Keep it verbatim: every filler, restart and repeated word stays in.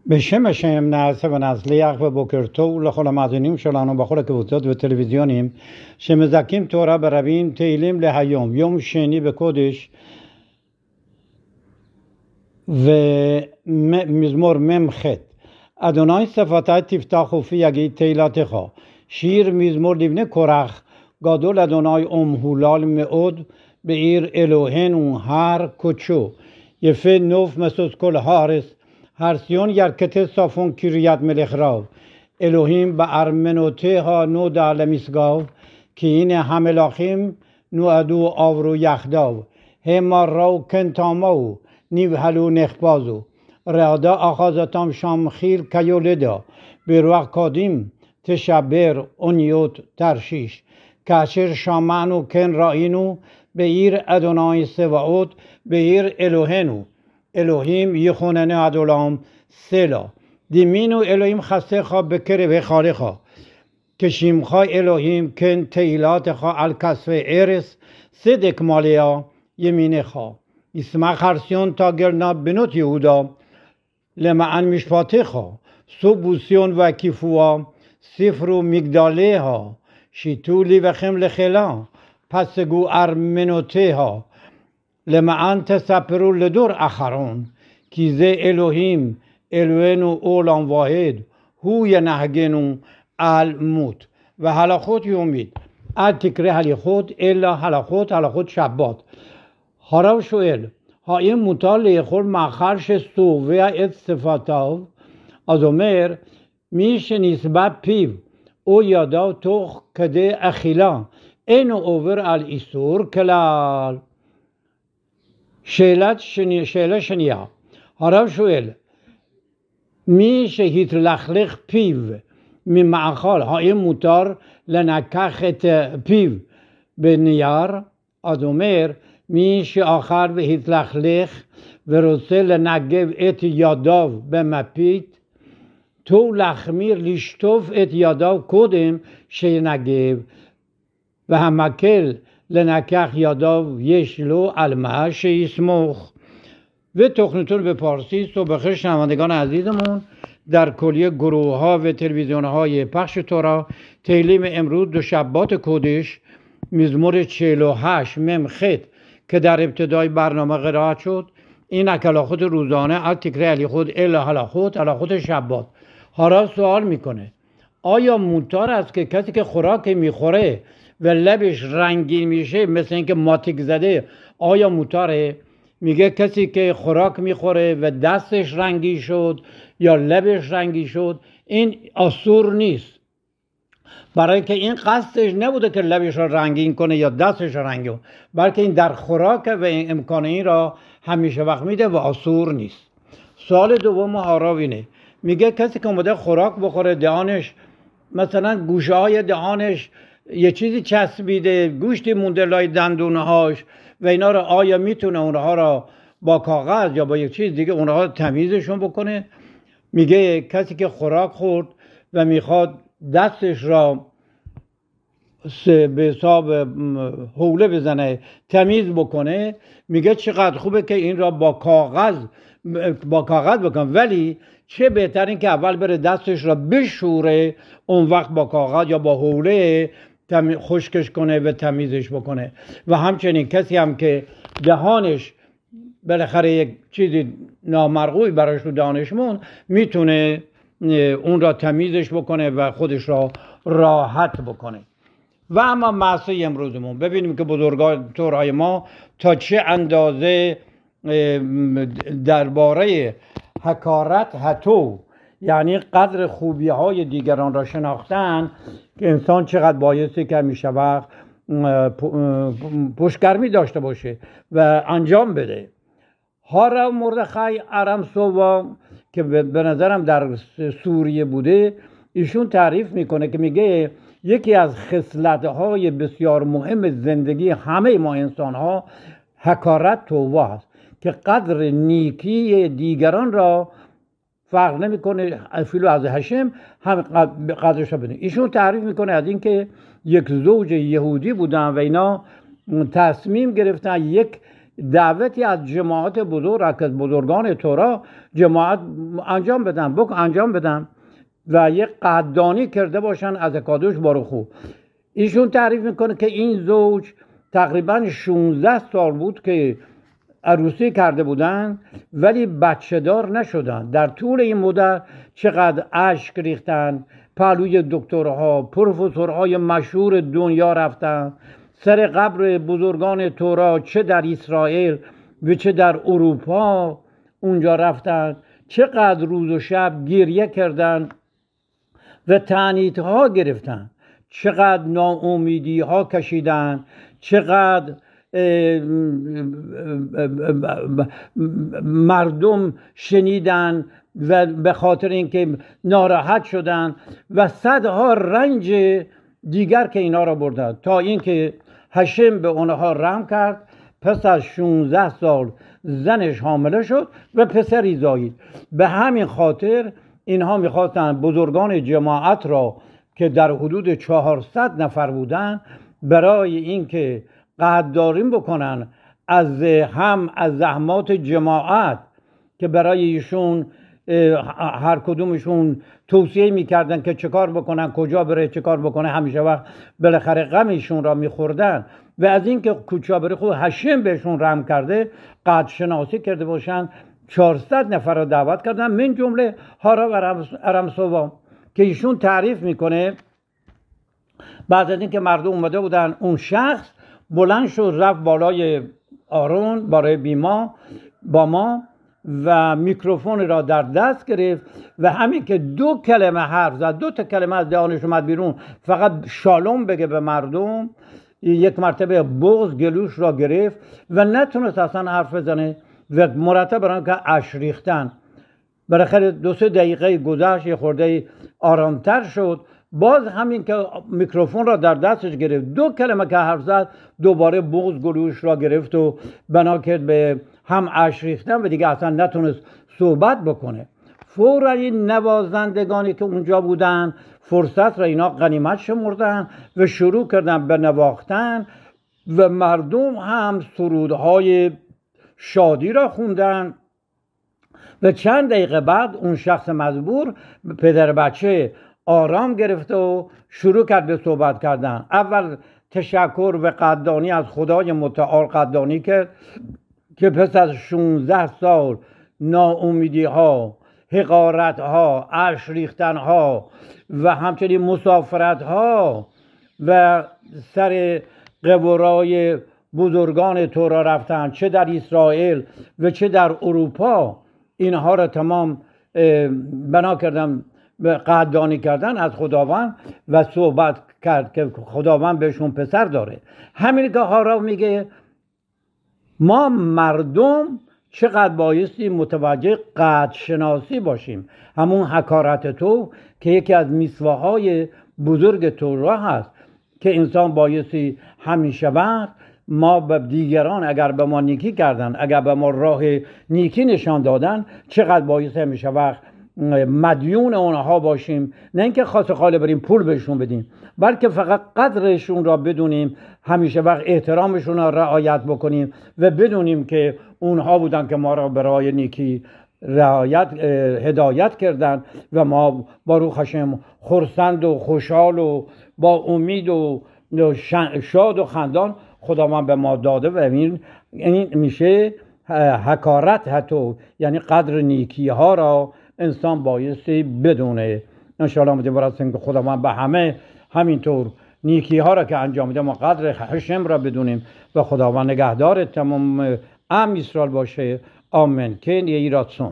בשם השם נעשה ונצליח ובוקר טוב לכל המאזינים שלנו בכל הקבוצות וטלוויזיונים שמזכים תורה ברבים. תהילים להיום, יום שני בקודש, ומזמור ממ"ח. אדוני שפתי תפתח ופי יגיד תהילתך. שיר מזמור לבני קורח. גדול אדוני ומהולל מאוד בעיר אלוהינו הר קודשו. יפה נוף משוש כל הארץ. هر سیون یرکت صافون کریت ملخ راو. الوهیم به ارمنوته ها نو دا لمیسگاو که این هملاخیم نو ادو آورو یخداو. هما راو کنتاماو نیو هلو نخبازو. رادا آخازتام شامخیل کیولدا. بروق کادیم تشبر اونیوت ترشیش. کاشر شامانو کن رائینو به ایر ادونای سوعود به ایر الوهنو. الوهیم یخوننه عدولام سلا دیمینو الوهیم خسته خواه بکره به خاله خواه کشیم خواه الوهیم کن تیلات خواه الکسف ایرس صدق مالیا یمینه خواه اسمه خرسیون تا گرنا بنوت یهودا لمعن مشفاته خواه سوبوسیون و کیفوا سفر و مگداله ها شیطولی و خمل خلا پسگو ارمنوته ها لمعن تسپرو لدور اخرون کی زه الوهیم الوهنو اولان واحد هوی نهگنو الموت و هلاخوت یومید ال تکره هلی خود الا هلاخوت هلاخوت شبات هراو شوئل های مطال خور مخرش سو و ات صفاتاو از عمر میش نسبت پیو او یاداو توخ کده اخیلا اینو اوور ال ایسور کلال شیلت شنی شیله شنیا هراو شوئل می شهیت لخلخ پیو می معخال های موتار لنکخت پیو به نیار ادومر می شه آخر به هیت لخلخ و رسل لنگو ات یاداو به مپیت تو لخمیر لیشتوف ات یاداو کدم شه نگو و همکل لنکخ یاداو یشلو المعش اسموخ. و تخنیتون به پارسی. صبح شنوندگان عزیزمون در کلیه گروه ها و تلویزیون های پخش تورا، تیلیم امروز دو شبات کودش مزمور چهل و هشت ممخت که در ابتدای برنامه قرائت شد. این اکلاخوت روزانه از تکره علی خود الا هلاخوت هلاخوت شبات. هارا سوال میکنه آیا موتار است که کسی که خوراک میخوره و لبش رنگین میشه مثل اینکه ماتیک زده آیا موتاره؟ میگه کسی که خوراک میخوره و دستش رنگی شد یا لبش رنگی شد این آسور نیست، برای که این قصدش نبوده که لبش را رنگین کنه یا دستش را رنگین، بلکه این در خوراک و این امکان این را همیشه وقت میده و آسور نیست. سوال دوم هاراوینه، میگه کسی که اومده خوراک بخوره دهانش مثلا گوشه های دهانش یه چیزی چسبیده، گوشتی مونده لای دندونهاش و اینا رو آیا میتونه اونها را با کاغذ یا با یک چیز دیگه اونها رو تمیزشون بکنه؟ میگه کسی که خوراک خورد و میخواد دستش را به حساب حوله بزنه تمیز بکنه، میگه چقدر خوبه که این را با کاغذ با کاغذ بکنه، ولی چه بهتر این که اول بره دستش را بشوره اون وقت با کاغذ یا با حوله خشکش کنه و تمیزش بکنه. و همچنین کسی هم که دهانش بالاخره یک چیزی نامرغوبی براش رو دهانش مون میتونه اون را تمیزش بکنه و خودش را راحت بکنه. و اما معصی امروزمون ببینیم که بزرگان تورای ما تا چه اندازه درباره حکارت حتو یعنی قدر خوبی های دیگران را شناختن که انسان چقدر بایستی که همیشه وقت پشتگرمی داشته باشه و انجام بده. هارا مردخای ارم سووا که به نظرم در سوریه بوده ایشون تعریف میکنه که میگه یکی از خصلت‌های بسیار مهم زندگی همه ما انسان ها حکارت توبه است که قدر نیکی دیگران را فرق نمیکنه فیلو از هشم هم قدرش را بدونه. ایشون تعریف میکنه از این که یک زوج یهودی بودن و اینا تصمیم گرفتن یک دعوتی از جماعت بزرگ از بزرگان تورا جماعت انجام بدن بک انجام بدن و یک قدردانی کرده باشن از اکادوش باروخو. ایشون تعریف میکنه که این زوج تقریبا شانزده سال بود که عروسی کرده بودن ولی بچه دار نشدن. در طول این مدت چقدر اشک ریختن، پهلوی دکترها پروفسورهای مشهور دنیا رفتن، سر قبر بزرگان تورا چه در اسرائیل و چه در اروپا اونجا رفتن، چقدر روز و شب گریه کردن و تعنیتها گرفتن، چقدر ناامیدی ها کشیدن، چقدر مردم شنیدن و به خاطر اینکه ناراحت شدن و صدها رنج دیگر که اینا را بردن تا اینکه هشم به اونها رحم کرد. پس از شانزده سال زنش حامله شد و پسری زایید. به همین خاطر اینها میخواستن بزرگان جماعت را که در حدود چهارصد نفر بودن برای اینکه قدردانی بکنن از هم از زحمات جماعت که برای ایشون هر کدومشون توصیه میکردن که چه کار بکنن، کجا بره، چه کار بکنه، همیشه وقت بالاخره غمشون را میخوردن و از اینکه کجا بره خود هشم بهشون رحم کرده قدر شناسی کرده باشن. چهارصد نفر را دعوت کردن من جمله هارا و ارمسوا که ایشون تعریف میکنه. بعد از اینکه مردم اومده بودن اون شخص بلند شد رفت بالای آرون بالای بیما با ما و میکروفون را در دست گرفت و همین که دو کلمه حرف زد، دو تا کلمه از دهانش اومد بیرون، فقط شالوم بگه به مردم، یک مرتبه بغض گلوش را گرفت و نتونست اصلا حرف بزنه و مرتب برای که اش ریختن. بالاخره دو سه دقیقه گذشت، یه خورده آرامتر شد، باز همین که میکروفون را در دستش گرفت دو کلمه که حرف زد دوباره بغض گلوش را گرفت و بنا کرد به هم اش ریختن و دیگه اصلا نتونست صحبت بکنه. فورا این نوازندگانی که اونجا بودن فرصت را اینا غنیمت شمردن و شروع کردن به نواختن و مردم هم سرودهای شادی را خوندن و چند دقیقه بعد اون شخص مزبور پدر بچه آرام گرفت و شروع کرد به صحبت کردن. اول تشکر و قدردانی از خدای متعال قدردانی کرد که پس از شانزده سال ناامیدی ها، حقارت ها، اش ریختن ها و همچنین مسافرت ها و سر قبرای بزرگان تورا رفتن چه در اسرائیل و چه در اروپا، اینها را تمام بنا کردم قدردانی کردن از خداوند و صحبت کرد که خداوند بهشون پسر داره. همین که هارا میگه ما مردم چقدر بایستی متوجه قدر شناسی باشیم، همون حکارت تو که یکی از میثواهای بزرگ تورا هست که انسان بایستی همیشه وقت ما به دیگران اگر به ما نیکی کردن، اگر به ما راه نیکی نشان دادن، چقدر بایستی همیشه وقت مدیون اونها باشیم، نه اینکه خاص خاله بریم پول بهشون بدیم، بلکه فقط قدرشون را بدونیم، همیشه وقت احترامشون را رعایت بکنیم و بدونیم که اونها بودن که ما را به راه نیکی رعایت هدایت کردن و ما باروخ هاشم خرسند و خوشحال و با امید و شاد و خندان خداوند به ما داده و این این میشه حکارت حتی، یعنی قدر نیکی ها را انسان بایستی بدونه. انشاءالله امیدوار هستیم که خداوند به همه همینطور نیکی ها را که انجام میده ما قدر هشم را بدونیم و خداوند نگهدار تمام ام اسرائیل باشه. آمین. که ایراتسون